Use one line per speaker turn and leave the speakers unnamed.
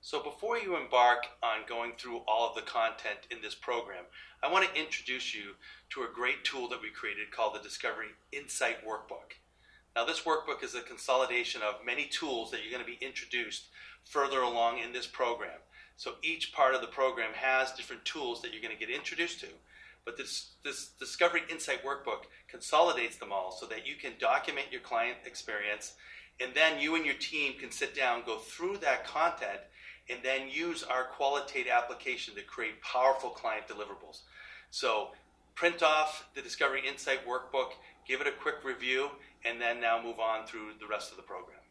So before you embark on going through all of the content in this program, I want to introduce you to a great tool that we created called the Discovery Insight Workbook. Now this workbook is a consolidation of many tools that you're going to be introduced further along in this program. So each part of the program has different tools that you're going to get introduced to. But this Discovery Insight Workbook consolidates them all so that you can document your client experience, and then you and your team can sit down, go through that content, and then use our Qualitate application to create powerful client deliverables. So print off the Discovery Insight Workbook, give it a quick review, and then now move on through the rest of the program.